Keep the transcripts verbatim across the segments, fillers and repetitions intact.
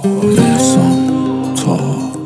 احسان تا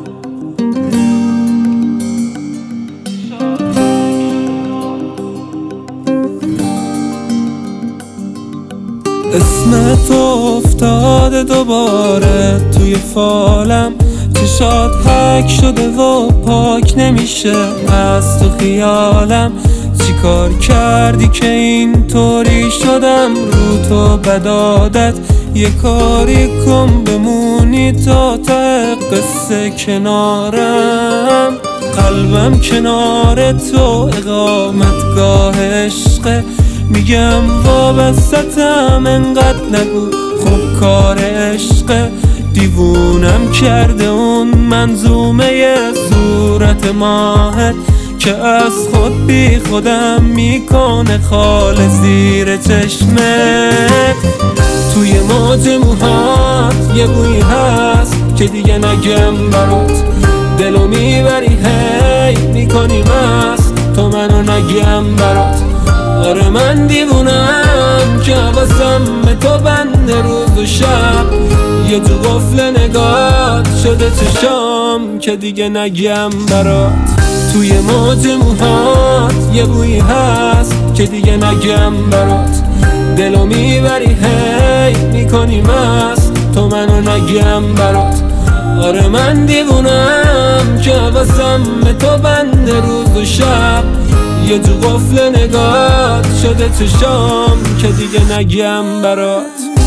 اسمت افتاده دوباره توی فالم، چشات حک شده و پاک نمیشه از تو خیالم. چی کار کردی که این طوری شدم رو تو بدادت؟ یه کاری کن بمونی تا ته قصه کنارم. قلبم کنار تو اقامتگاه عشقه، میگم وابستم انقدر نگو خب کار عشقه. دیوونم کرده اون منظومه صورت ماهت که از خود بی خودم میکنه خال زیر چشمت. توی موج موهات یه بویی هست که دیگه نگم برات، دلو میبری هی میکنی مست تو منو نگم برات. آره من دیوونم که حواسم به تو بنده روز و شب، یه جو قفل نگات شده چشام که دیگه نگم برات. توی موج موهات یه بویی هست که دیگه نگم برات، دلو میبری هی میکنی مست تو منو نگم برات. آره من دیوونم که حواسم به تو بنده روز و شب، یه جو قفل نگات شده چشام که دیگه نگم برات.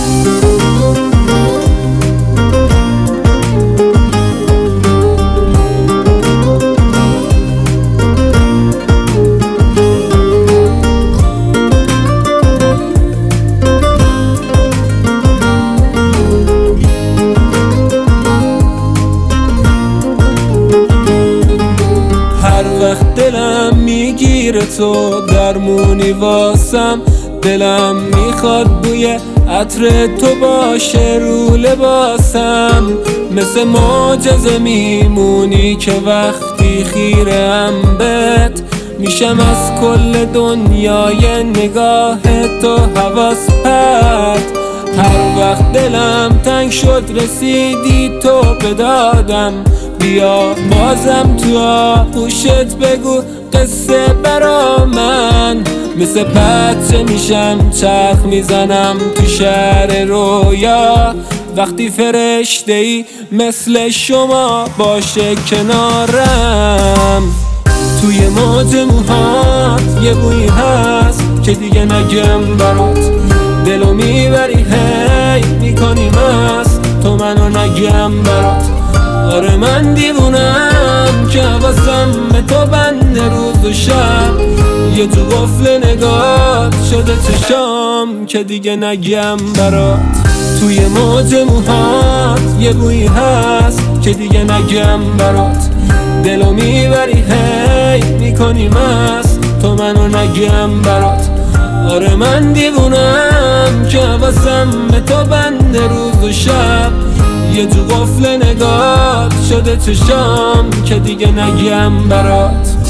دلم میگیره تو درمونی واسم، دلم میخواد بوی عطر تو باشه رو لباسم. مثل معجزه میمونی که وقتی خیرم بهت میشم از کل دنیای نگاه تو حواس پرت. هر وقت دلم تنگ شد رسیدی تو به دادم، بیا بازم تو آغوشت بگو قصه برا من. مثل بچه میشم چرخ میزنم تو شهر رویا، وقتی فرشته ای مثل شما باشه کنارم. توی موج موهات یه بویی هست که دیگه نگم برات، دلو میبری هی میکنی مست تو منو نگم برات. آره من دیوونم که حواسم به تو بنده روز و شب، یه جو قفل نگات شده چشام که دیگه نگم برات. توی موج موهات یه بویی هست که دیگه نگم برات، دلو میبری هی میکنی مست تو منو نگم برات. آره من دیوونم که حواسم به تو بنده روز و شب، یه جو قفل نگات شده چشام که دیگه نگم برات.